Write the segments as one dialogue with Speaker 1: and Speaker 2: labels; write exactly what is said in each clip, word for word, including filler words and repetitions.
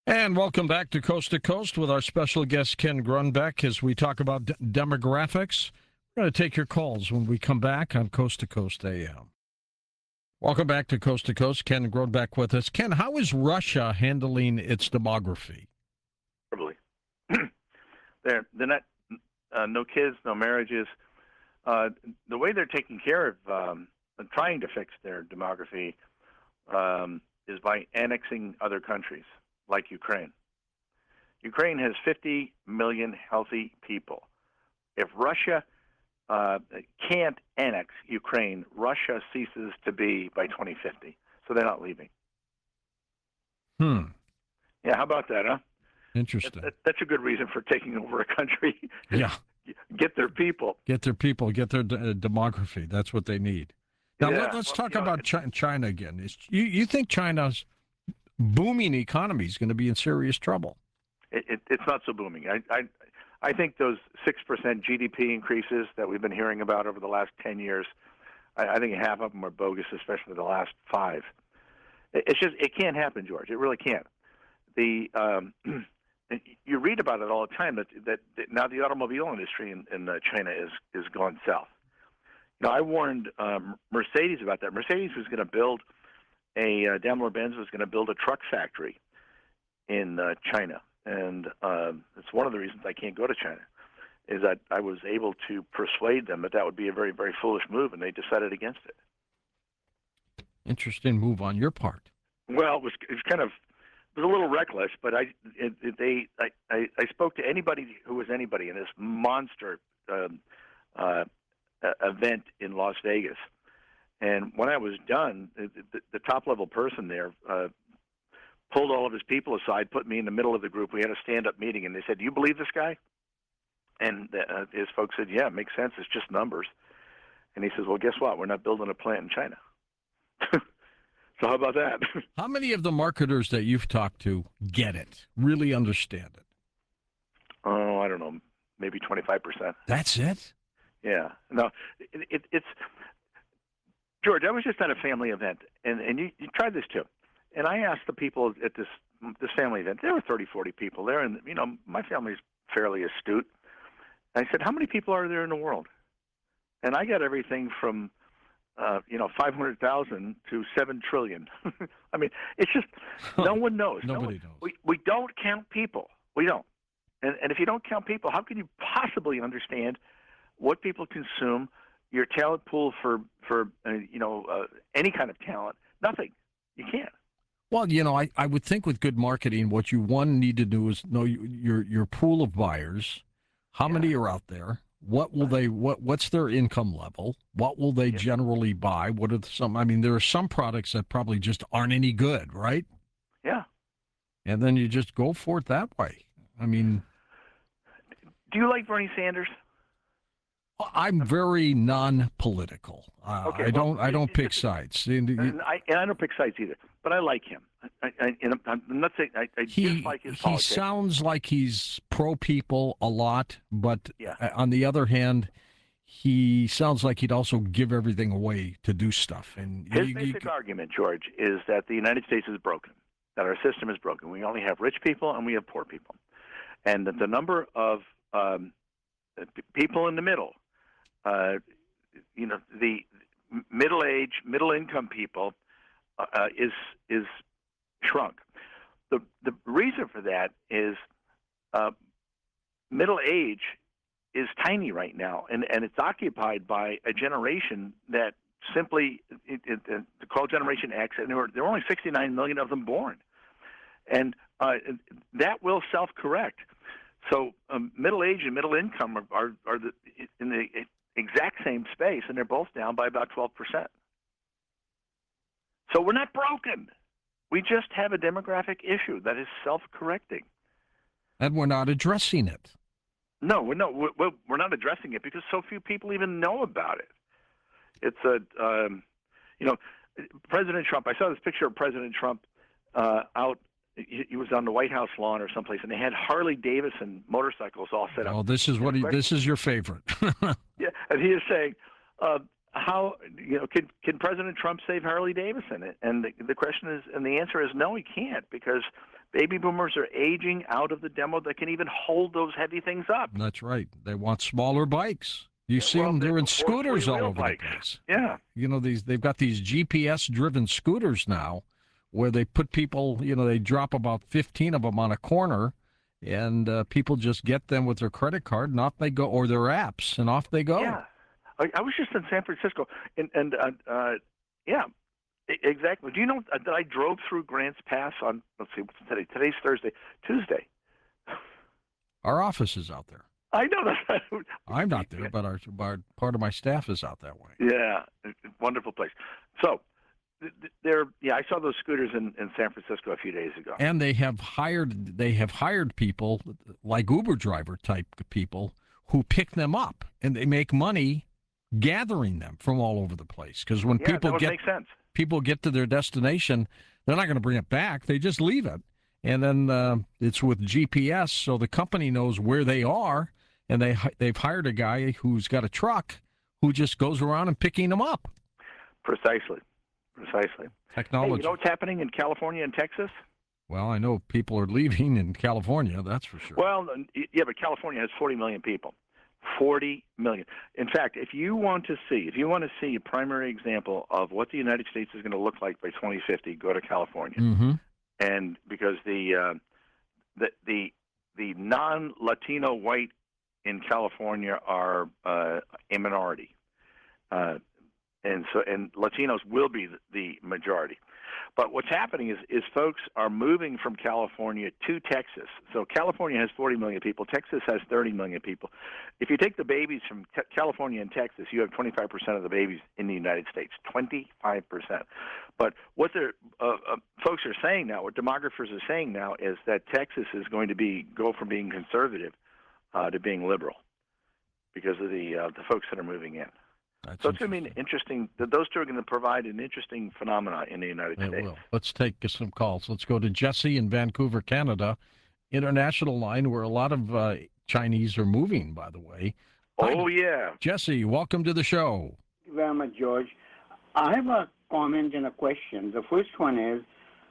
Speaker 1: And welcome back to Coast to Coast with our special guest, Ken Grunbeck, as we talk about d- demographics. We're going to take your calls when we come back on Coast to Coast A M. Welcome back to Coast to Coast. Ken Grunbeck with us. Ken, how is Russia handling its demography?
Speaker 2: Probably. they're, they're not, uh, no kids, no marriages. Uh, the way they're taking care of, um, trying to fix their demography um, is by annexing other countries, like Ukraine. Ukraine has fifty million healthy people. If Russia uh, can't annex Ukraine, Russia ceases to be by twenty fifty. So they're not leaving.
Speaker 1: Hmm.
Speaker 2: Yeah, how about that, huh?
Speaker 1: Interesting.
Speaker 2: That, that, that's a good reason for taking over a country.
Speaker 1: Yeah.
Speaker 2: Get their people.
Speaker 1: Get their people, get their d- uh, demography. That's what they need. Now,
Speaker 2: yeah.
Speaker 1: let, us
Speaker 2: well,
Speaker 1: talk
Speaker 2: you know,
Speaker 1: about China, China again. Is, you, you think China's booming economy is going to be in serious trouble?
Speaker 2: It, it, it's not so booming. I, I, I think those six percent G D P increases that we've been hearing about over the last ten years, I, I think half of them are bogus, especially the last five. It, it's just, it can't happen, George. It really can't. The um, you read about it all the time that, that, that now the automobile industry in, in uh, China is is gone south. You know, I warned um, Mercedes about that. Mercedes was going to build a uh, Daimler-Benz was going to build a truck factory in uh, China, and um, it's one of the reasons I can't go to China. Is that I was able to persuade them that that would be a very, very foolish move, and they decided against it.
Speaker 1: Interesting move on your part.
Speaker 2: Well, it was, it was kind of it was a little reckless, but I it, it, they I, I, I spoke to anybody who was anybody in this monster um, uh, event in Las Vegas, and when I was done, the, the, the top level person there uh, pulled all of his people aside, put me in the middle of the group. We had a stand up meeting, and they said, "Do you believe this guy?" And uh, his folks said, "Yeah, it makes sense. It's just numbers." And he says, "Well, guess what? We're not building a plant in China." So how about that?
Speaker 1: How many of the marketers that you've talked to get it, really understand it?
Speaker 2: Oh, I don't know, maybe twenty-five percent.
Speaker 1: That's it?
Speaker 2: Yeah. No, it, it, it's George. I was just at a family event, and and you, you tried this too. And I asked the people at this this family event. There were thirty, forty people there, and you know my family's fairly astute. And I said, "How many people are there in the world?" And I got everything from uh, you know five hundred thousand to seven trillion. I mean, it's just no one knows.
Speaker 1: Nobody
Speaker 2: no one,
Speaker 1: knows.
Speaker 2: We we don't count people. We don't. And and if you don't count people, how can you possibly understand what people consume? Your talent pool for for uh, you know uh, any kind of talent? Nothing. You can't.
Speaker 1: Well, you know, I, I would think with good marketing, what you one need to do is know your your pool of buyers. How
Speaker 2: Yeah.
Speaker 1: many are out there? What will they? What what's their income level? What will they
Speaker 2: Yeah.
Speaker 1: generally buy? What are some? I mean, there are some products that probably just aren't any good, right?
Speaker 2: Yeah.
Speaker 1: And then you just go for it that way. I mean,
Speaker 2: Do you like Bernie Sanders?
Speaker 1: I'm very non-political. Uh,
Speaker 2: Okay,
Speaker 1: I
Speaker 2: well,
Speaker 1: don't I don't
Speaker 2: it-
Speaker 1: pick
Speaker 2: it's-
Speaker 1: sides. And you-
Speaker 2: And I, and I don't pick sides either, but I like him. I, I, and I'm not saying I, I
Speaker 1: He
Speaker 2: dislike his
Speaker 1: he
Speaker 2: politics.
Speaker 1: sounds like he's pro people a lot, but
Speaker 2: Yeah.
Speaker 1: uh, on the other hand, he sounds like he'd also give everything away to do stuff. And
Speaker 2: His
Speaker 1: you-
Speaker 2: basic
Speaker 1: you-
Speaker 2: argument, George, is that the United States is broken, that our system is broken. We only have rich people and we have poor people, and that the number of um, p- people in the middle, uh, you know, the middle-age, middle-income people, uh, is is shrunk. The the reason for that is uh, middle age is tiny right now, and, and it's occupied by a generation that simply it, it, it, called Generation X, and there were, there were only sixty-nine million of them born, and uh, that will self-correct. So um, middle age and middle income are, are, are the, in the exact same space, and they're both down by about twelve percent. So we're not broken. We just have a demographic issue that is self-correcting.
Speaker 1: and we're not addressing it.
Speaker 2: No, we're no, we're, we're not addressing it because so few people even know about it. It's a, um, you know, President Trump. I saw this picture of President Trump uh, out. He, he was on the White House lawn or someplace, and they had Harley Davidson motorcycles all set up.
Speaker 1: Oh, this is what he, this is your favorite.
Speaker 2: Yeah, and he is saying, uh, how you know can can President Trump save Harley Davidson? And the, the question is, and the answer is no, he can't, because Baby boomers are aging out of the demo that can even hold those heavy things up.
Speaker 1: That's right. They want smaller bikes. You see
Speaker 2: well,
Speaker 1: them, they're in
Speaker 2: or
Speaker 1: scooters all over
Speaker 2: bikes.
Speaker 1: the place.
Speaker 2: Yeah.
Speaker 1: You know, these they've got these G P S-driven scooters now where they put people, you know, they drop about fifteen of them on a corner, and uh, people just get them with their credit card, and off they go, or their apps, and off they go.
Speaker 2: Yeah. I, I was just in San Francisco, and, and uh, uh, yeah, exactly. Do you know that I drove through Grants Pass on, let's see, what's today? Today's Thursday. Tuesday.
Speaker 1: Our office is out there.
Speaker 2: I know that.
Speaker 1: I'm not there, but our, our part of my staff is out that way.
Speaker 2: Yeah, wonderful place. So, there, yeah, I saw those scooters in, in San Francisco a few days ago.
Speaker 1: And they have hired they have hired people like Uber driver type people who pick them up, and they make money gathering them from all over the place. Because when
Speaker 2: yeah,
Speaker 1: people
Speaker 2: that would
Speaker 1: get
Speaker 2: make sense.
Speaker 1: people get to their destination, they're not going to bring it back. They just leave it, and then uh, it's with G P S, so the company knows where they are, and they they've hired a guy who's got a truck who just goes around and picking them up.
Speaker 2: Precisely. Precisely.
Speaker 1: Technology.
Speaker 2: Hey, you know what's happening in California and Texas?
Speaker 1: Well, I know people are leaving in California, that's for sure.
Speaker 2: Well, yeah, but California has forty million people. forty million. In fact, if you want to see, if you want to see a primary example of what the United States is going to look like by twenty fifty, go to California.
Speaker 1: Mm-hmm.
Speaker 2: And because the uh, the the the non-Latino white in California are uh, a minority. Uh, And so, and Latinos will be the majority. But what's happening is, is folks are moving from California to Texas. So California has forty million people. Texas has thirty million people. If you take the babies from te- California and Texas, you have twenty-five percent of the babies in the United States. twenty-five percent. But what they're, uh, uh, folks are saying now, what demographers are saying now, is that Texas is going to be go from being conservative uh, to being liberal because of the uh, the folks that are moving in.
Speaker 1: That's
Speaker 2: so it's going to be an interesting. Those two are going to provide an interesting phenomena in the United
Speaker 1: it
Speaker 2: States.
Speaker 1: Will. Let's take some calls. Let's go to Jesse in Vancouver, Canada, international line where a lot of uh, Chinese are moving. By the way.
Speaker 2: Oh
Speaker 1: Hi,
Speaker 2: yeah,
Speaker 1: Jesse, welcome to the show.
Speaker 3: Thank you very much, George. I have a comment and a question. The first one is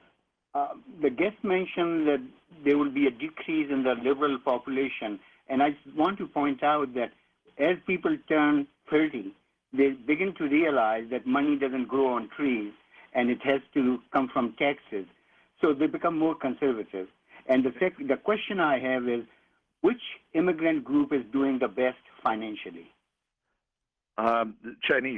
Speaker 3: uh, the guest mentioned that there will be a decrease in the liberal population, and I want to point out that as people turn thirty. They begin to realize that money doesn't grow on trees and it has to come from taxes. So they become more conservative. And the, sec- the question I have is, which immigrant group is doing the best financially?
Speaker 2: um, the Chinese.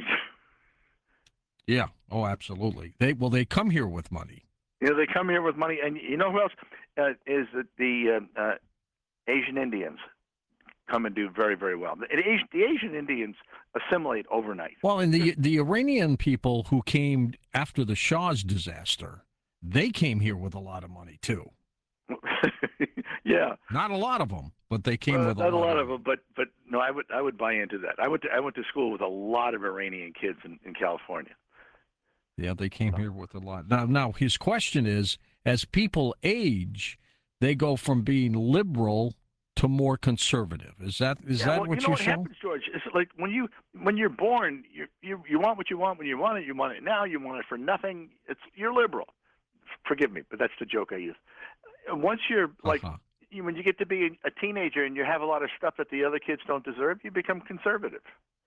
Speaker 1: Yeah. Oh, absolutely. They well, they come here with money.
Speaker 2: You know, they come here with money, and you know who else uh, is the, the uh, uh, Asian Indians come and do very, very well. The Asian, the Asian Indians assimilate overnight.
Speaker 1: Well, and the the Iranian people who came after the Shah's disaster, they came here with a lot of money too.
Speaker 2: Yeah,
Speaker 1: not a lot of them, but they came
Speaker 2: well,
Speaker 1: with a
Speaker 2: not
Speaker 1: lot,
Speaker 2: a lot
Speaker 1: of
Speaker 2: of them. But but no, I would I would buy into that. I went to I went to school with a lot of Iranian kids in, in California.
Speaker 1: Yeah, they came here with a lot. Now, now his question is: as people age, they go from being liberal to more conservative. Is that is
Speaker 2: yeah,
Speaker 1: that
Speaker 2: well,
Speaker 1: what
Speaker 2: you know
Speaker 1: you're
Speaker 2: what
Speaker 1: saying?
Speaker 2: happens, George? It's like when you when you're born, you you you want what you want when you want it. You want it now. You want it for nothing. It's you're liberal. Forgive me, but that's the joke I use. Once you're like
Speaker 1: Uh-huh.
Speaker 2: you, when you get to be a teenager and you have a lot of stuff that the other kids don't deserve, you become conservative.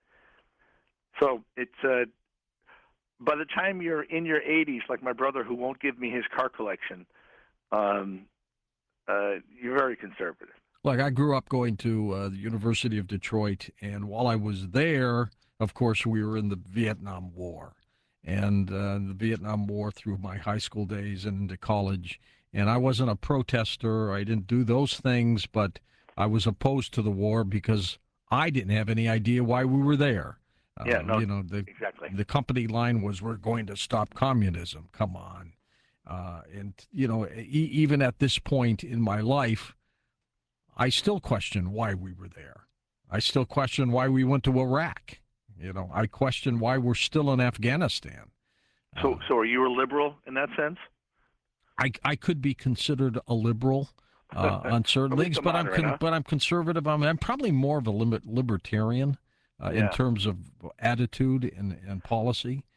Speaker 2: So it's uh, by the time you're in your eighties, like my brother who won't give me his car collection, um, uh, you're very conservative.
Speaker 1: Like I grew up going to uh, the University of Detroit, and while I was there, of course, we were in the Vietnam War, and uh, the Vietnam War through my high school days and into college. And I wasn't a protester. I didn't do those things, but I was opposed to the war because I didn't have any idea why we were there.
Speaker 2: Yeah,
Speaker 1: uh,
Speaker 2: no,
Speaker 1: you know, the,
Speaker 2: exactly.
Speaker 1: The company line was, "We're going to stop communism." Come on. Uh, and, you know, e- even at this point in my life, I still question why we were there. I still question why we went to Iraq. You know, I question why we're still in Afghanistan.
Speaker 2: So,
Speaker 1: Uh,
Speaker 2: so are you a liberal in that sense?
Speaker 1: I, I could be considered a liberal uh, on certain
Speaker 2: At least
Speaker 1: things,
Speaker 2: a
Speaker 1: but I'm
Speaker 2: moderate,
Speaker 1: con-
Speaker 2: huh?
Speaker 1: but I'm conservative. I'm, I'm probably more of a limit, libertarian uh,
Speaker 2: Yeah.
Speaker 1: in terms of attitude and, and policy.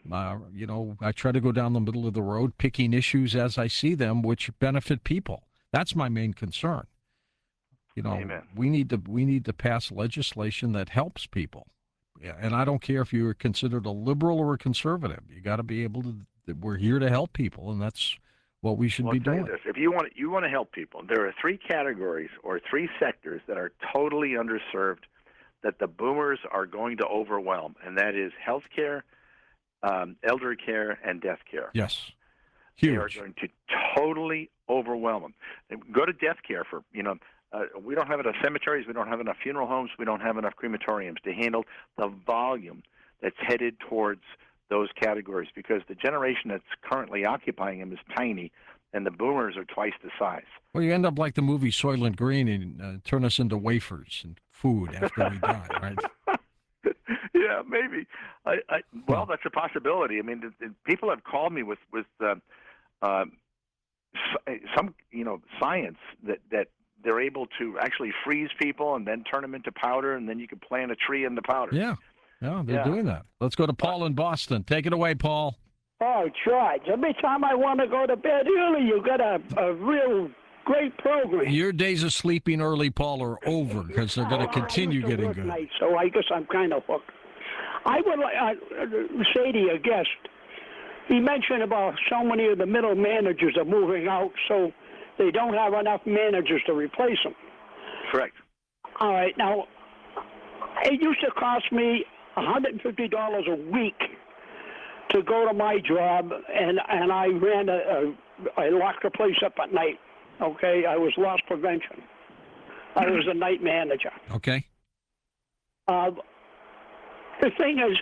Speaker 1: Uh, you know, I try to go down the middle of the road, picking issues as I see them, which benefit people. That's my main concern. You know,
Speaker 2: Amen.
Speaker 1: we need to we need to pass legislation that helps people. Yeah, and I don't care if you're considered a liberal or a conservative. You got to be able to. We're here to help people, and that's what we should
Speaker 2: well,
Speaker 1: be
Speaker 2: I'll tell
Speaker 1: doing.
Speaker 2: you this: if you want you want to help people, there are three categories or three sectors that are totally underserved that the boomers are going to overwhelm, and that is healthcare, um, elder care, and death care.
Speaker 1: Yes,
Speaker 2: huge. They are going to totally overwhelm them. And go to death care for you know. Uh, we don't have enough cemeteries. We don't have enough funeral homes. We don't have enough crematoriums to handle the volume that's headed towards those categories because the generation that's currently occupying them is tiny, and the boomers are twice the size.
Speaker 1: Well, you end up like the movie Soylent Green and uh, turn us into wafers and food after we die, right?
Speaker 2: Yeah, maybe. I, I, well, that's a possibility. I mean, the, the people have called me with with uh, uh, some you know science that that. They're able to actually freeze people and then turn them into powder, and then you can plant a tree in the powder.
Speaker 1: Yeah, yeah, they're
Speaker 2: yeah.
Speaker 1: doing that. Let's go to Paul in Boston. Take it away, Paul.
Speaker 4: Oh, George, every time I want to go to bed early, you got a, a real great program.
Speaker 1: Your days of sleeping early, Paul, are over because they're going to continue
Speaker 4: I used to
Speaker 1: getting
Speaker 4: work
Speaker 1: good.
Speaker 4: Night, so I guess I'm kind of hooked. I would like uh, say to your guest, he mentioned about so many of the middle managers are moving out, so they don't have enough managers to replace them.
Speaker 2: Correct.
Speaker 4: All right. Now, it used to cost me one hundred fifty dollars a week to go to my job, and, and I ran a, a, I locked the place up at night. Okay? I was loss prevention. I was a night manager.
Speaker 1: Okay.
Speaker 4: Uh, the thing is,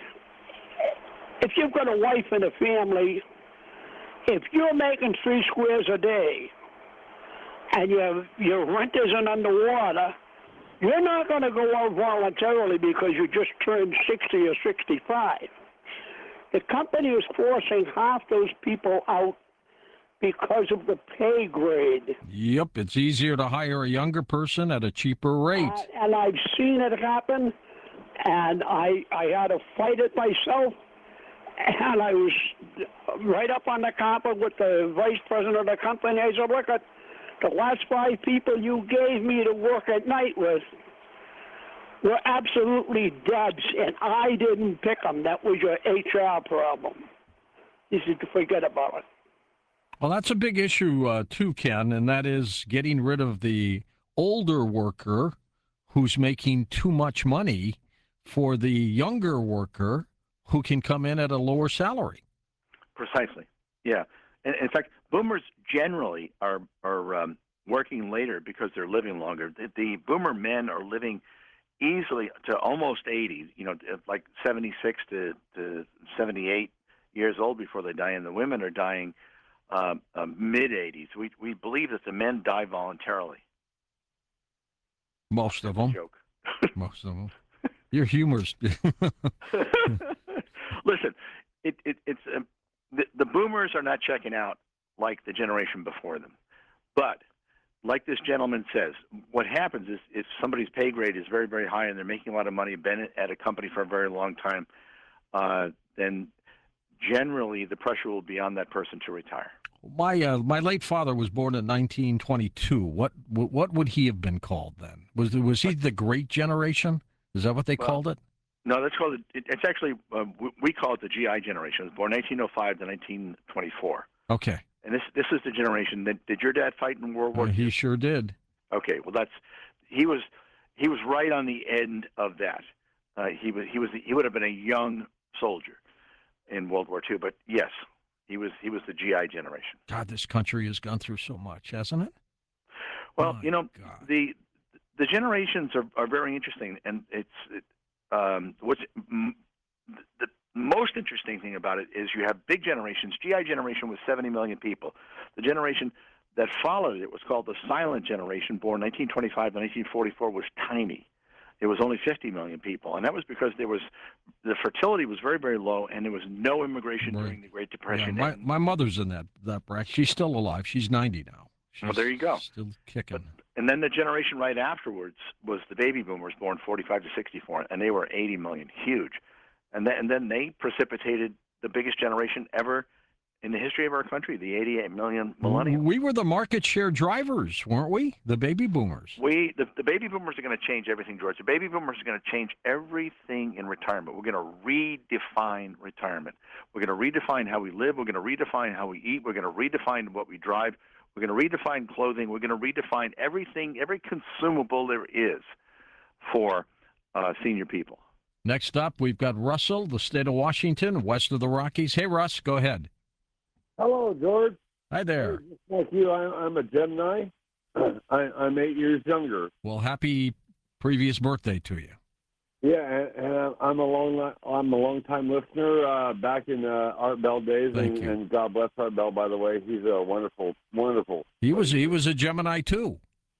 Speaker 4: if you've got a wife and a family, if you're making three squares a day, and your your rent isn't underwater, you're not going to go out voluntarily because you just turned sixty or sixty-five. The company is forcing half those people out because of the pay grade.
Speaker 1: Yep, it's easier to hire a younger person at a cheaper rate.
Speaker 4: Uh, and I've seen it happen, and I I had to fight it myself. And I was right up on the carpet with the vice president of the company. I said, look, at the last five people you gave me to work at night with were absolutely duds, and I didn't pick them. That was your H R problem. You should forget about it.
Speaker 1: Well, that's a big issue, uh, too, Ken, and that is getting rid of the older worker who's making too much money for the younger worker who can come in at a lower salary.
Speaker 2: Precisely. Yeah. And in fact, boomers generally are are um, working later because they're living longer. The, the boomer men are living easily to almost eighty, you know, like seventy-six to, to seventy-eight years old before they die, and the women are dying uh, uh, mid-eighties. We we believe that the men die voluntarily.
Speaker 1: Most of them.
Speaker 2: Joke.
Speaker 1: Most of them. Your humor's.
Speaker 2: Listen, it, it, it's uh, the, the boomers are not checking out like the generation before them. But like this gentleman says, what happens is if somebody's pay grade is very, very high and they're making a lot of money, been at a company for a very long time, uh, then generally the pressure will be on that person to retire.
Speaker 1: My uh, my late father was born in nineteen twenty-two. What what would he have been called then? Was was he the Great Generation? Is that what they
Speaker 2: well, uh,
Speaker 1: called it?
Speaker 2: No, that's called it. It's actually uh, we call it the G I generation. It was born nineteen oh five to nineteen twenty-four.
Speaker 1: Okay.
Speaker 2: And this this is the generation that did your dad fight in World War
Speaker 1: Uh, he sure did.
Speaker 2: Okay, well that's he was he was right on the end of that. Uh, he was he was he would have been a young soldier in World War Two, but yes, he was he was the G I generation.
Speaker 1: God, this country has gone through so much, hasn't it?
Speaker 2: Well,
Speaker 1: My
Speaker 2: you know
Speaker 1: God.
Speaker 2: the the generations are, are very interesting, and it's it, um, what's m- the most interesting thing about it is you have big generations. G I generation was seventy million people. The generation that followed it was called the silent generation, born nineteen twenty-five to nineteen forty-four, was tiny. It was only fifty million people, and that was because there was the fertility was very, very low, and there was no immigration
Speaker 1: Right.
Speaker 2: during the Great
Speaker 1: Yeah,
Speaker 2: Depression.
Speaker 1: my
Speaker 2: and,
Speaker 1: my mother's in that that bracket. She's still alive. She's ninety now. She's
Speaker 2: Well, there you go.
Speaker 1: Still kicking.
Speaker 2: and then the generation right afterwards was the baby boomers, born forty-five to sixty-four, and they were eighty million, huge. And then, and then they precipitated the biggest generation ever in the history of our country, the eighty-eight million millennials.
Speaker 1: We were the market share drivers, weren't we? The baby boomers.
Speaker 2: We, the, the baby boomers are going to change everything, George. The baby boomers are going to change everything in retirement. We're going to redefine retirement. We're going to redefine how we live. We're going to redefine how we eat. We're going to redefine what we drive. We're going to redefine clothing. We're going to redefine everything, every consumable there is for uh, senior people.
Speaker 1: Next up, we've got Russell, the state of Washington, west of the Rockies. Hey, Russ, go ahead.
Speaker 5: Hello, George.
Speaker 1: Hi there.
Speaker 5: Just like you, I, I'm a Gemini. I, I'm eight years younger.
Speaker 1: Well, happy previous birthday to you.
Speaker 5: Yeah, and, and I'm a long, I'm a long time listener. Uh, back in uh, Art Bell days,
Speaker 1: Thank
Speaker 5: and,
Speaker 1: you.
Speaker 5: and God bless Art Bell. By the way, he's a wonderful, wonderful.
Speaker 1: He was he was a Gemini too.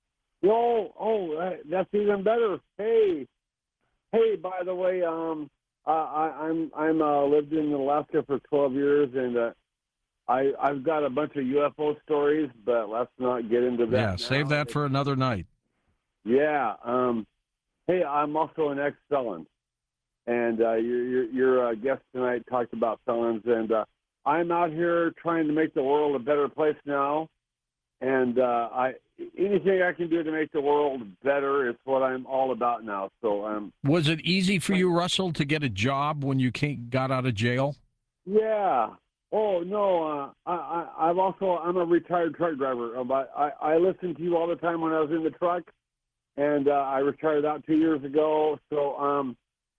Speaker 5: Oh, oh, uh, that's even better. Hey, hey. By the way, um, uh, I, I'm I'm uh, lived in Alaska for twelve years, and uh, I I've got a bunch of U F O stories, but let's not get into that.
Speaker 1: Yeah,
Speaker 5: now.
Speaker 1: save that for another night.
Speaker 5: Yeah. Um, hey, I'm also an ex-felon, and uh, your your, your uh, guest tonight talked about felons, and uh, I'm out here trying to make the world a better place now, and uh, I anything I can do to make the world better is what I'm all about now. So um,
Speaker 1: Was it easy for you, Russell, to get a job when you came, got out of jail?
Speaker 5: yeah. Oh no, uh, I, I I've also I'm a retired truck driver, uh, but I I listened to you all the time when I was in the truck. And uh, I retired out two years ago. So um,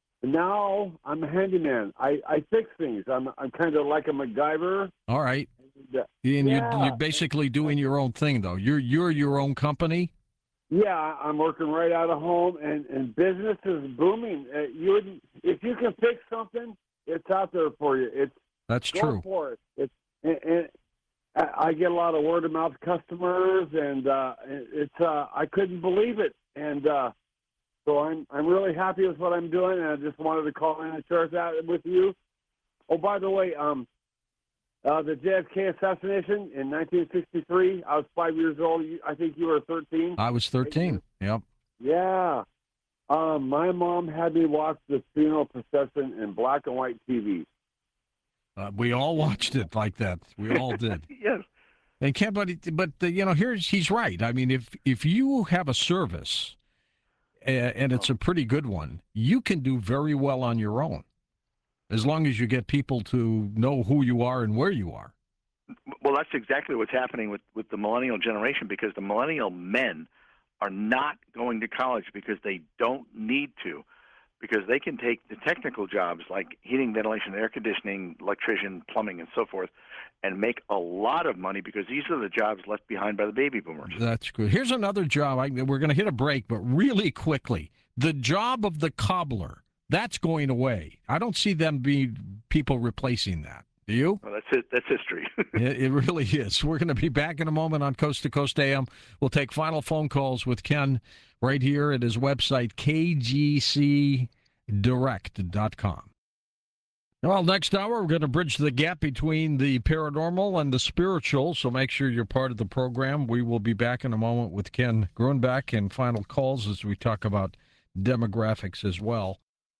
Speaker 5: now I'm a handyman. I, I fix things. I'm I'm kind of like a MacGyver.
Speaker 1: All right.
Speaker 5: And, uh,
Speaker 1: And
Speaker 5: yeah.
Speaker 1: you're, you're basically doing your own thing, though. You're you're your own company.
Speaker 5: Yeah, I'm working right out of home, and, and business is booming. Uh, you would, if you can fix something, it's out there for you. It's
Speaker 1: That's
Speaker 5: go
Speaker 1: true.
Speaker 5: for it. It's and, and I I get a lot of word of mouth customers, and uh, it's uh, I couldn't believe it. And uh, so I'm I'm really happy with what I'm doing, and I just wanted to call in and share that with you. Oh, by the way, um, uh, the J F K assassination in nineteen sixty-three, I was five years old. You, I think you were thirteen.
Speaker 1: I was thirteen. Yep.
Speaker 5: Yeah. Um, my mom had me watch the funeral procession in black and white T V.
Speaker 1: Uh, we all watched it like that. We all did.
Speaker 2: Yes.
Speaker 1: And Ken, but but uh, you know, here's he's right. I mean, if if you have a service, uh, and it's a pretty good one, you can do very well on your own, as long as you get people to know who you are and where you are.
Speaker 2: Well, that's exactly what's happening with, with the millennial generation, because the millennial men are not going to college because they don't need to, because they can take the technical jobs like heating, ventilation, air conditioning, electrician, plumbing, and so forth, and make a lot of money, because these are the jobs left behind by the baby boomers.
Speaker 1: That's good. Here's another job. I, we're going to hit a break, but really quickly, the job of the cobbler, that's going away. I don't see them being people replacing that. Do you?
Speaker 2: Well, that's it. That's history.
Speaker 1: it, it really is. We're going to be back in a moment on Coast to Coast A M. We'll take final phone calls with Ken right here at his website, K G C direct dot com. Well, next hour, we're going to bridge the gap between the paranormal and the spiritual, so make sure you're part of the program. We will be back in a moment with Ken Grunback and final calls as we talk about demographics as well.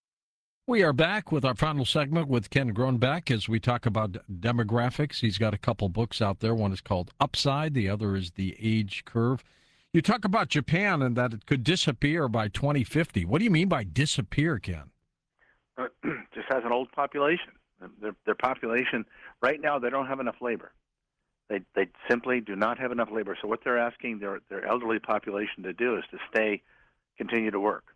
Speaker 1: We are back with our final segment with Ken Grunback as we talk about demographics. He's got a couple books out there. One is called Upside. The other is The Age Curve. You talk about Japan and that it could disappear by twenty fifty. What do you mean by disappear, Ken?
Speaker 2: Uh, just has an old population. Their, their population, right now, they don't have enough labor. They they simply do not have enough labor. So what they're asking their, their elderly population to do is to stay, continue to work.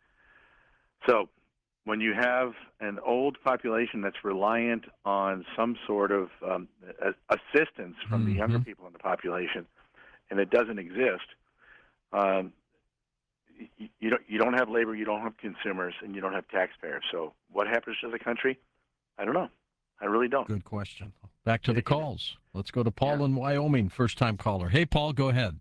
Speaker 2: So when you have an old population that's reliant on some sort of um, assistance from
Speaker 1: Mm-hmm.
Speaker 2: the younger people in the population, and it doesn't exist, um, you, you don't you don't have labor, you don't have consumers, and you don't have taxpayers. So what happens to the country? I don't know. I really don't.
Speaker 1: Good question. Back to the calls. Let's go to Paul in Wyoming, first-time caller. Hey, Paul, go ahead.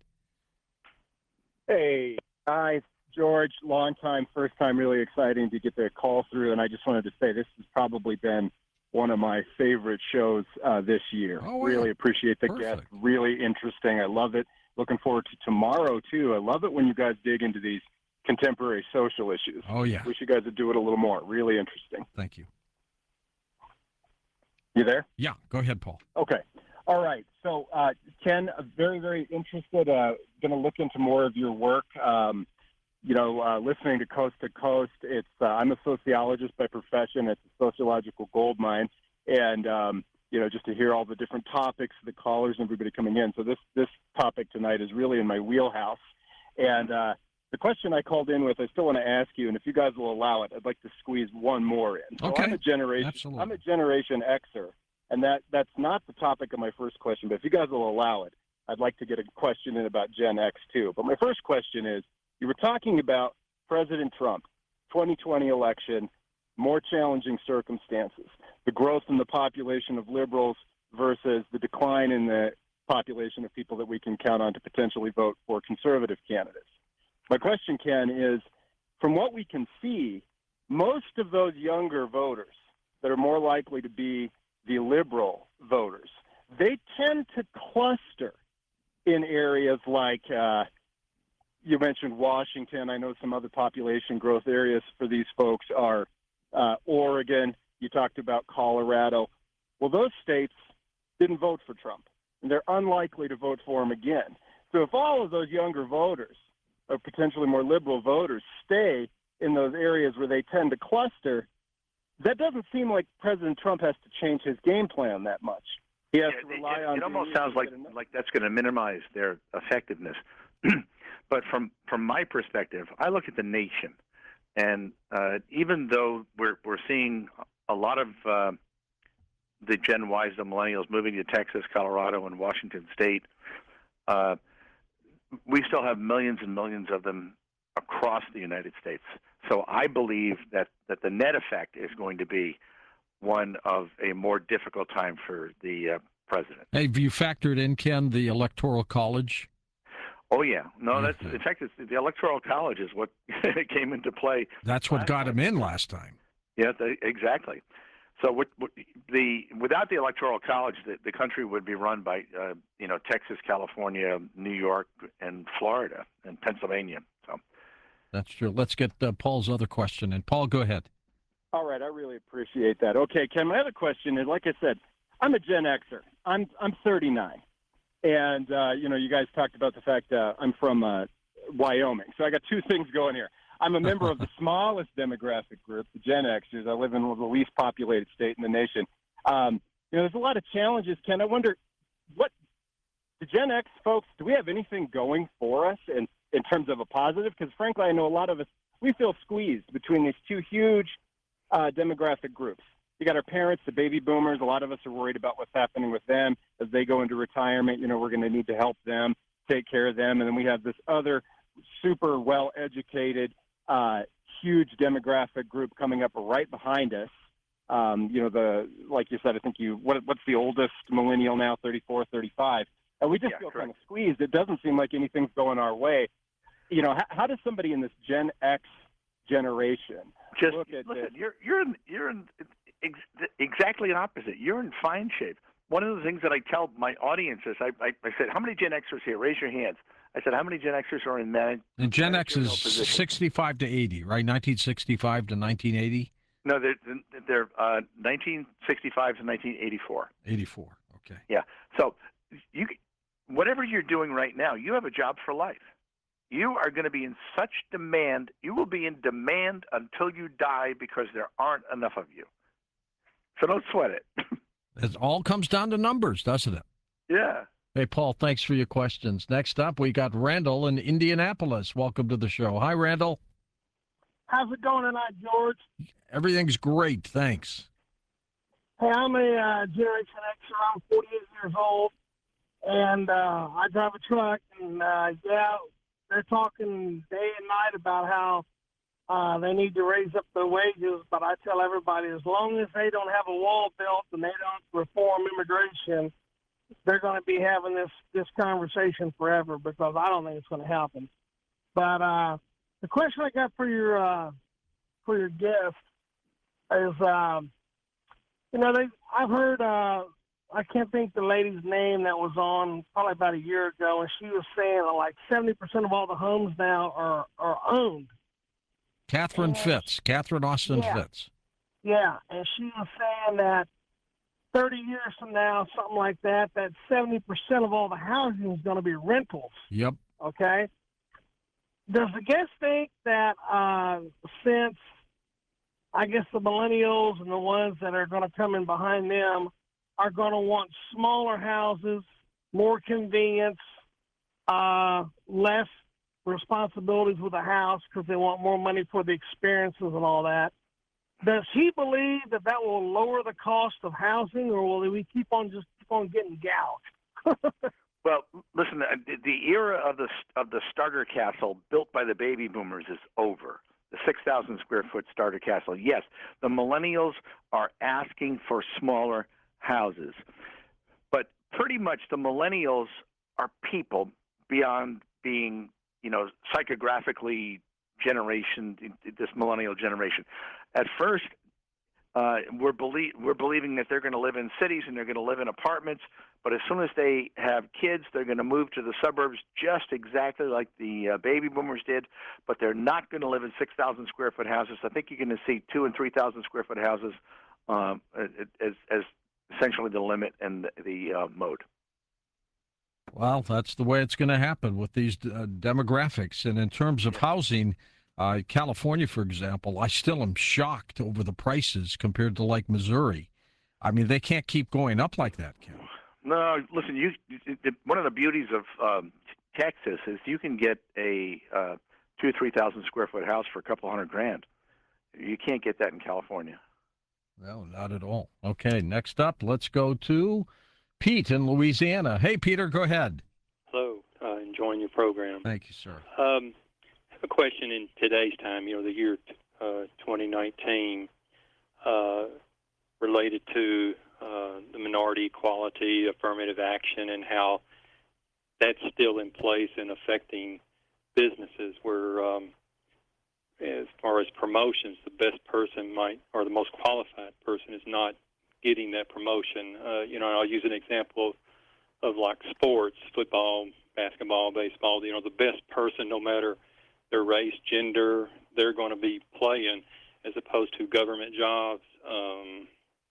Speaker 6: Hey, hi, George. Long time, first time. Really exciting to get the call through. And I just wanted to say this has probably been one of my favorite shows uh, this year.
Speaker 1: Oh, wow.
Speaker 6: Really appreciate the
Speaker 1: Perfect.
Speaker 6: guest. Really interesting. I love it. Looking forward to tomorrow, too. I love it when you guys dig into these contemporary social issues.
Speaker 1: Oh, yeah.
Speaker 6: Wish you guys would do it a little more. Really interesting.
Speaker 1: Thank you.
Speaker 6: You there?
Speaker 1: Yeah, go ahead, Paul.
Speaker 6: Okay. All right. So, uh, Ken, uh, very, very interested. Uh, going to look into more of your work. Um, you know, uh, listening to Coast to Coast, it's uh, I'm a sociologist by profession. It's a sociological goldmine, and um, you know, just to hear all the different topics, the callers, and everybody coming in. So this this topic tonight is really in my wheelhouse. And uh, the question I called in with, I still want to ask you, and if you guys will allow it, I'd like to squeeze one more in. So
Speaker 1: Okay.
Speaker 6: I'm a generation.
Speaker 1: Absolutely.
Speaker 6: I'm a Generation Xer, and that that's not the topic of my first question. But if you guys will allow it, I'd like to get a question in about Gen X too. But my first question is, you were talking about President Trump, twenty twenty election, more challenging circumstances, the growth in the population of liberals versus the decline in the population of people that we can count on to potentially vote for conservative candidates. My question, Ken, is from what we can see, most of those younger voters that are more likely to be the liberal voters, they tend to cluster in areas like uh, you mentioned Washington. I know some other population growth areas for these folks are uh, Oregon. You talked about Colorado. Well, those states didn't vote for Trump, and they're unlikely to vote for him again. So if all of those younger voters, or potentially more liberal voters, stay in those areas where they tend to cluster, that doesn't seem like President Trump has to change his game plan that much. He has
Speaker 2: Yeah,
Speaker 6: to rely
Speaker 2: it,
Speaker 6: on.
Speaker 2: it almost sounds like like that's going to minimize their effectiveness. But from from my perspective, I look at the nation, and uh, even though we're we're seeing a lot of uh, the Gen Ys, the millennials, moving to Texas, Colorado, and Washington State, uh, we still have millions and millions of them across the United States. So I believe that, that the net effect is going to be one of a more difficult time for the uh, president.
Speaker 1: Have you factored in, Ken, the Electoral College?
Speaker 2: Oh, yeah. No, that's
Speaker 1: Mhm.
Speaker 2: in fact, it's, the Electoral College is what came into play.
Speaker 1: That's what
Speaker 2: last
Speaker 1: got
Speaker 2: time.
Speaker 1: him in last time.
Speaker 2: Yeah, they, exactly. So what, what, the without the Electoral College, the, the country would be run by uh, you know Texas, California, New York, and Florida, and Pennsylvania. So
Speaker 1: That's true. Let's get uh, Paul's other question. And Paul, go ahead.
Speaker 6: All right, I really appreciate that. Okay, Ken, my other question is, like I said, I'm a Gen Xer. I'm I'm thirty-nine, and uh, you know, you guys talked about the fact uh, I'm from uh, Wyoming, so I got two things going here. I'm a member of the smallest demographic group, the Gen Xers. I live in the least populated state in the nation. Um, you know, there's a lot of challenges, Ken. I wonder, what the Gen X folks, do we have anything going for us in, in terms of a positive? Because frankly, I know a lot of us, we feel squeezed between these two huge uh, demographic groups. You got our parents, the baby boomers. A lot of us are worried about what's happening with them as they go into retirement. You know, we're going to need to help them, take care of them. And then we have this other super well-educated, uh, huge demographic group coming up right behind us. Um, you know, the like you said, I think you what, what's the oldest millennial now? thirty-four, thirty-five, and we just
Speaker 2: Yeah,
Speaker 6: feel
Speaker 2: correct.
Speaker 6: kind of squeezed. It doesn't seem like anything's going our way. You know, how, how does somebody in this Gen X generation
Speaker 2: just
Speaker 6: look at
Speaker 2: listen,
Speaker 6: this?
Speaker 2: you're you're in, you're in ex- exactly the opposite. You're in fine shape. One of the things that I tell my audience is, I, I, I said, how many Gen Xers here? Raise your hands. I said, how many Gen Xers are in man-
Speaker 1: And Gen X
Speaker 2: managerial
Speaker 1: is
Speaker 2: positions?
Speaker 1: sixty-five to eighty, right? nineteen sixty-five to nineteen eighty?
Speaker 2: No, they're, they're uh, nineteen sixty-five to nineteen eighty-four.
Speaker 1: eighty-four, okay.
Speaker 2: Yeah. So you, whatever you're doing right now, you have a job for life. You are going to be in such demand. You will be in demand until you die because there aren't enough of you. So don't sweat it.
Speaker 1: It all comes down to numbers, doesn't it?
Speaker 2: Yeah.
Speaker 1: Hey, Paul, thanks for your questions. Next up, we got Randall in Indianapolis. Welcome to the show. Hi, Randall.
Speaker 7: How's it going tonight, George?
Speaker 1: Everything's great, thanks.
Speaker 7: Hey, I'm a uh, Generation Xer. I'm forty-eight years old, and uh, I drive a truck. And uh, yeah, they're talking day and night about how uh, they need to raise up their wages. But I tell everybody, as long as they don't have a wall built and they don't reform immigration, they're going to be having this this conversation forever, because I don't think it's going to happen. But uh, the question I got for your uh, for your guest is, um, you know, they I've heard uh, I can't think the lady's name that was on probably about a year ago, and she was saying that like seventy percent of all the homes now are are owned.
Speaker 1: Catherine
Speaker 7: And-
Speaker 1: Fitz, Catherine Austin
Speaker 7: Yeah.
Speaker 1: Fitz.
Speaker 7: Yeah, and she was saying that thirty years from now, something like that, that seventy percent of all the housing is going to be rentals.
Speaker 1: Yep.
Speaker 7: Okay? Does the guest think that uh, since, I guess, the millennials and the ones that are going to come in behind them are going to want smaller houses, more convenience, uh, less responsibilities with the house because they want more money for the experiences and all that, does he believe that that will lower the cost of housing, or will we keep on just keep on getting gouged?
Speaker 2: Well, listen, uh, the- the era of the of the starter castle built by the baby boomers is over. The six thousand square foot starter castle. Yes, the millennials are asking for smaller houses, but pretty much the millennials are people beyond being, you know, psychographically generation, this millennial generation. At first, uh, we're, belie- we're believing that they're going to live in cities and they're going to live in apartments, but as soon as they have kids, they're going to move to the suburbs just exactly like the uh, baby boomers did, but they're not going to live in six thousand square foot houses. I think you're going to see two and three thousand square foot houses um, as, as essentially the limit and the, the uh, mode.
Speaker 1: Well, that's the way it's going to happen with these uh, demographics. And in terms of housing, uh, California, for example, I still am shocked over the prices compared to like Missouri. I mean, they can't keep going up like that, Ken.
Speaker 2: No, listen. You, it, one of the beauties of um, Texas is you can get a uh, two, three thousand square foot house for a couple hundred grand. You can't get that in California.
Speaker 1: No, not at all. Okay, next up, let's go to Pete in Louisiana. Hey, Peter, go ahead.
Speaker 8: Hello, uh, enjoying your program.
Speaker 1: Thank you, sir.
Speaker 8: Um, I have a question in today's time, you know, the year uh, twenty nineteen, uh, related to uh, the minority equality, affirmative action, and how that's still in place and affecting businesses where, um, as far as promotions, the best person might, or the most qualified person is not getting that promotion. Uh, you know, I'll use an example of, of like sports, football, basketball, baseball. You know, the best person, no matter their race, gender, they're going to be playing, as opposed to government jobs. Um,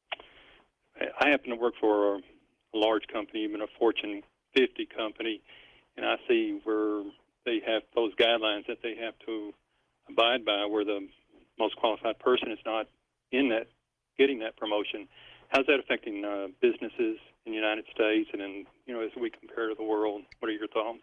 Speaker 8: I happen to work for a, a large company, even a Fortune fifty company, and I see where they have those guidelines that they have to abide by, where the most qualified person is not in that, getting that promotion. How's that affecting uh, businesses in the United States, and in, you know, as we compare to the world? What are your thoughts?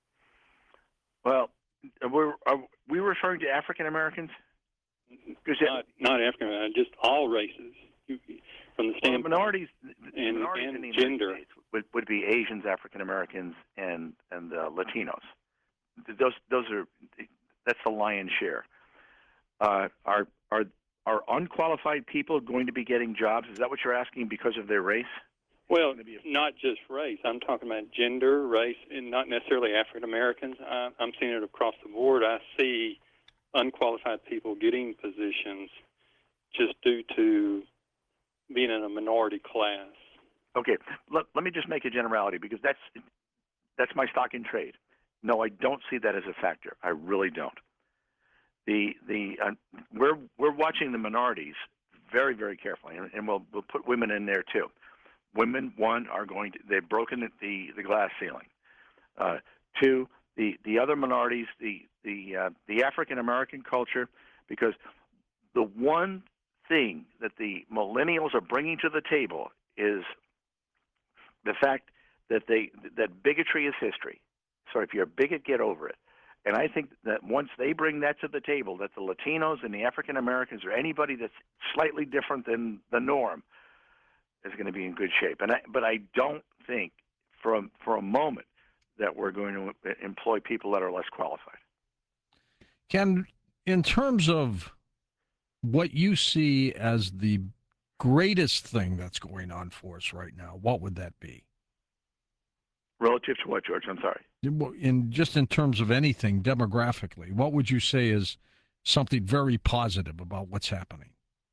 Speaker 2: Well, we're, are we referring to African Americans?
Speaker 8: Not, not African Americans, just all races. You, from the standpoint,
Speaker 2: well, minorities,
Speaker 8: and,
Speaker 2: minorities
Speaker 8: and
Speaker 2: in the United
Speaker 8: gender
Speaker 2: States would, would be Asians, African Americans, and and uh, Latinos. Those those are that's the lion's share. Uh, are are are unqualified people going to be getting jobs? Is that what you're asking because of their race?
Speaker 8: Well, not just race. I'm talking about gender, race, and not necessarily African Americans. I'm seeing it across the board. I see unqualified people getting positions just due to being in a minority class.
Speaker 2: Okay, let, let me just make a generality, because that's that's my stock in trade. No, I don't see that as a factor. I really don't. The the uh, we're we're watching the minorities very very carefully, and, and we'll we'll put women in there too. Women, one, are going to they've broken the the glass ceiling. Uh, two, the the other minorities, the the uh, the African American culture, because the one thing that the millennials are bringing to the table is the fact that they that bigotry is history. So if you're a bigot, get over it. And I think that once they bring that to the table, that the Latinos and the African Americans, or anybody that's slightly different than the norm, is going to be in good shape. And I, but I don't think for a, for a moment that we're going to employ people that are less qualified.
Speaker 1: Ken, in terms of what you see as the greatest thing that's going on for us right now, what would that be?
Speaker 2: Relative to what, George? I'm sorry.
Speaker 1: In just in terms of anything demographically, what would you say is something very positive about what's happening?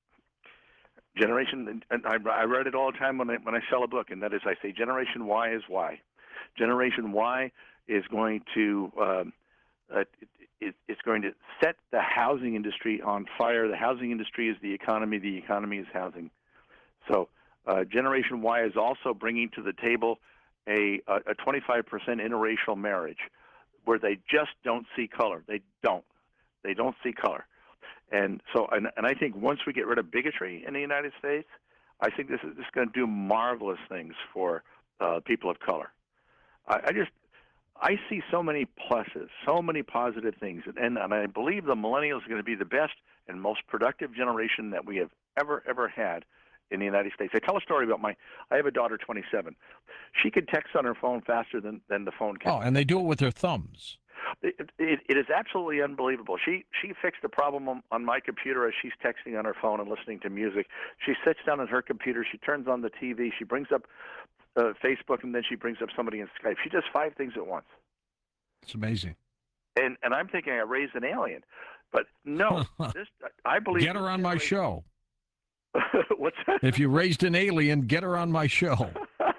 Speaker 2: Generation, and I, I read it all the time when I when I sell a book, and that is, I say, Generation Y is why. Generation Y is going to um, uh, it, it, it's going to set the housing industry on fire. The housing industry is the economy. The economy is housing. So Uh, Generation Y is also bringing to the table a, a twenty-five percent interracial marriage where they just don't see color. They don't. They don't see color. And so, and, and I think once we get rid of bigotry in the United States, I think this is just going to do marvelous things for uh, people of color. I, I just, I see so many pluses, so many positive things, and, and I believe the millennials are going to be the best and most productive generation that we have ever, ever had in the United States. I tell a story about my, I have a daughter, twenty-seven. She can text on her phone faster than, than the phone can.
Speaker 1: Oh, and they do it with their thumbs.
Speaker 2: It, it, it is absolutely unbelievable. She she fixed a problem on, on my computer as she's texting on her phone and listening to music. She sits down at her computer. She turns on the T V. She brings up uh, Facebook, and then she brings up somebody in Skype. She does five things at once.
Speaker 1: It's amazing.
Speaker 2: And and I'm thinking I raised an alien, but no. this I believe.
Speaker 1: Get her on my show.
Speaker 2: What's that?
Speaker 1: If you raised an alien, get her on my show.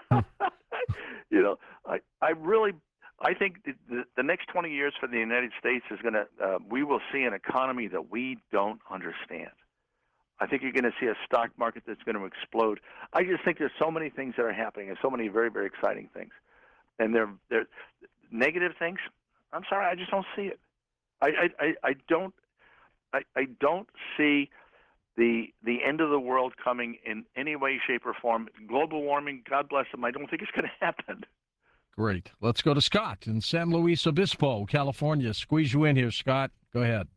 Speaker 2: You know, I I really. I think the, the next twenty years for the United States is going to, uh, we will see an economy that we don't understand. I think you're going to see a stock market that's going to explode. I just think there's so many things that are happening and so many very, very exciting things. And they're, they're negative things. I'm sorry, I just don't see it. I, I, I don't, I, I don't see the, the end of the world coming in any way, shape, or form. Global warming, God bless them, I don't think it's going to happen.
Speaker 1: Great. Let's go to Scott in San Luis Obispo, California. Squeeze you in here, Scott. Go ahead.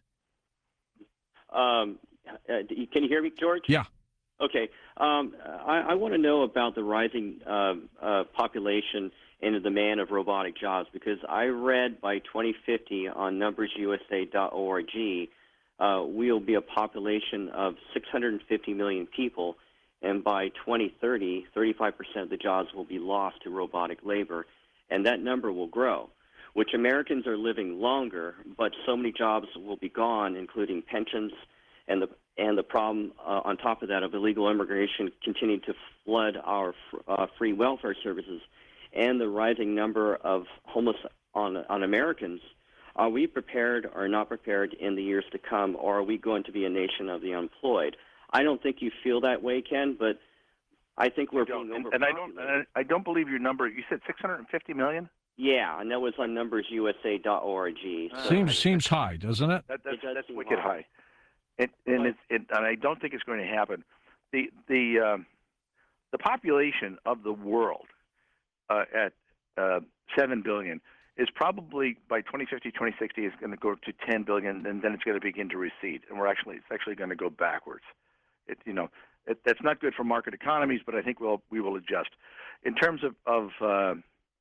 Speaker 9: Um, uh, can you hear me, George?
Speaker 1: Yeah.
Speaker 9: Okay. Um, I, I want to know about the rising uh, uh, population and the demand of robotic jobs, because I read by twenty fifty on numbers U S A dot org, uh, we'll be a population of six hundred fifty million people, and by twenty thirty, thirty-five percent of the jobs will be lost to robotic labor. And that number will grow, which Americans are living longer, but so many jobs will be gone, including pensions, and the and the problem uh, on top of that of illegal immigration continuing to flood our uh, free welfare services, and the rising number of homeless on on Americans. Are we prepared or not prepared in the years to come, or are we going to be a nation of the unemployed? I don't think you feel that way, Ken, but I think we're being overpopulated.
Speaker 2: And I don't, and I don't believe your number. You said six hundred fifty million?
Speaker 9: Yeah, and that was on numbers U S A dot org. So
Speaker 1: seems seems high, doesn't it?
Speaker 2: That, that's
Speaker 9: it does
Speaker 2: that's
Speaker 9: seem
Speaker 2: wicked
Speaker 9: high.
Speaker 2: high. It, and it's it, and I don't think it's going to happen. The the um, the population of the world uh, at uh, seven billion is probably by twenty fifty, twenty sixty is going to go to ten billion, and then it's going to begin to recede, and we're actually it's actually going to go backwards. It, you know, it, that's not good for market economies, but I think we'll we will adjust. In terms of of uh,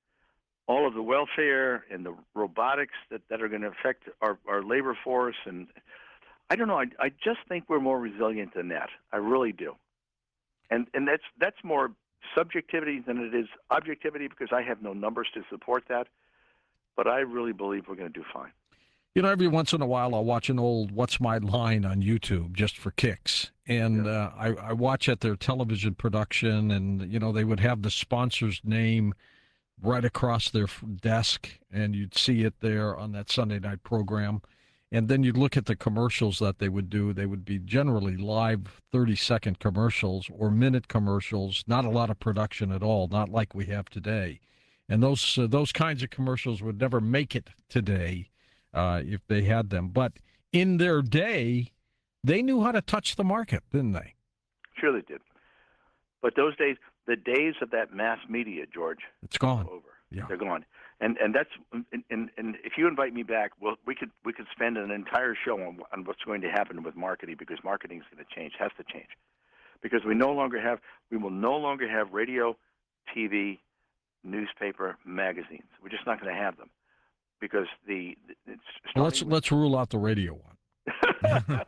Speaker 2: all of the welfare and the robotics that, that are going to affect our, our labor force, and I don't know. I, I just think we're more resilient than that. I really do, and and that's that's more subjectivity than it is objectivity, because I have no numbers to support that. But I really believe we're going to do fine.
Speaker 1: You know, every once in a while I'll watch an old What's My Line on YouTube just for kicks. And
Speaker 2: Yeah.
Speaker 1: uh, I, I watch at their television production, and, you know, they would have the sponsor's name right across their f- desk, and you'd see it there on that Sunday night program. And then you'd look at the commercials that they would do. They would be generally live thirty-second commercials or minute commercials, not a lot of production at all, not like we have today. And those uh, those kinds of commercials would never make it today uh, if they had them. But in their day, they knew how to touch the market, didn't they?
Speaker 2: Sure they did. But those days, the days of that mass media, George,
Speaker 1: It's gone.
Speaker 2: are over.
Speaker 1: Yeah.
Speaker 2: They're gone. And and that's and, and, and if you invite me back, well, we could we could spend an entire show on, on what's going to happen with marketing, because marketing is going to change, has to change, because we no longer have we will no longer have radio, T V, newspaper, magazines. We're just not going to have them, because the it's
Speaker 1: Well, let's
Speaker 2: starting-
Speaker 1: let's rule out the radio one.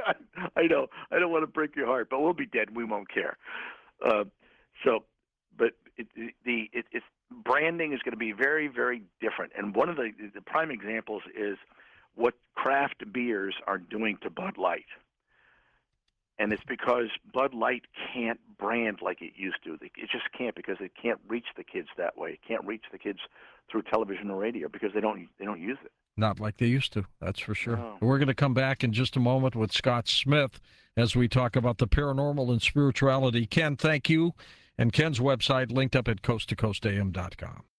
Speaker 2: I know. I don't want to break your heart, but we'll be dead. And we won't care. Uh, so, but it, the it, it's branding is going to be very, very different. And one of the the prime examples is what craft beers are doing to Bud Light. And it's because Bud Light can't brand like it used to. It just can't, because it can't reach the kids that way. It can't reach the kids through television or radio, because they don't they don't use it.
Speaker 1: Not like they used to, that's for sure.
Speaker 2: No.
Speaker 1: We're going to come back in just a moment with Scott Smith as we talk about the paranormal and spirituality. Ken, thank you. and Ken's website linked up at coast to coast a m dot com.